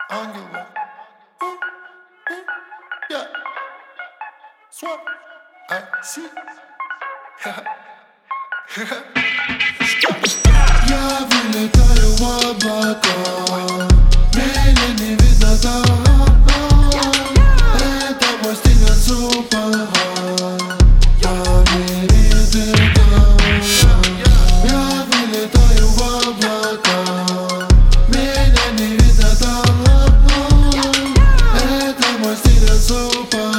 Ангелы. Yeah. Swap. I see. Я вылетаю в облака, меня не видно там. Это мой стиль от зуба. Повери ты там. Я вылетаю в облака, меня не видно там. Это мой стиль от зуба.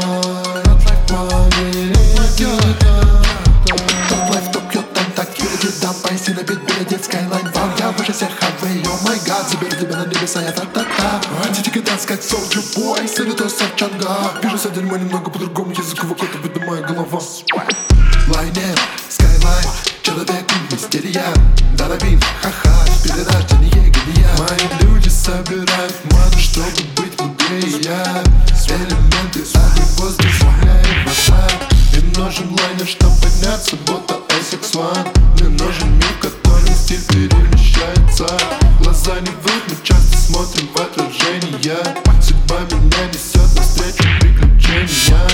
Повери ты там. Топ-лайф, Токио, там так юридит, да, поясни на бит, билет, скайлайн, вау. Я выше всех хавей, о май гад, заберу тебя на небеса, я та-та-та. Антитика данс, как Soulja Boy, салютую Сарчанга. Вижу все дерьмо немного по-другому, языкового кода будет моя голова. Лайнер, скайлайн, человек, мистерия. Дарабин, ха-ха, перерождение гения. Мои люди собирают ману, чтобы быть мудрее. Я элементы, огонь, воздух, земля и вода. Им нужен лайнер, чтобы подняться, будто Essex One. Мне нужен мир, в котором стиль перемещается. Глаза не врут, мы часто смотрим в отражение. Судьба меня несет навстречу приключения.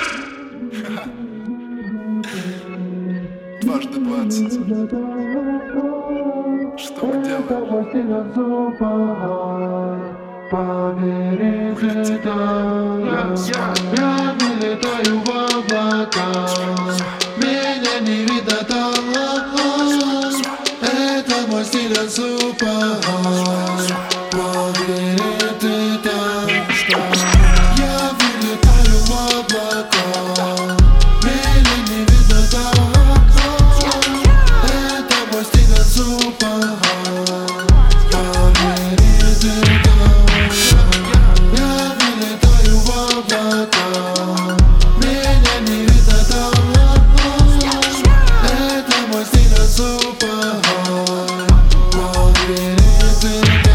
Дважды 20. Что мы делаем? Повери ты там. Я вылетаю в облака, меня не видно там. Это мой стиль от зуба. Повери ты там. Я вылетаю в облака, меня не видно там. Это мой стиль от зуба. Повери ты там. Я вылетаю в облака, меня не видно там. Это мой стиль от зуба. Повери ты там.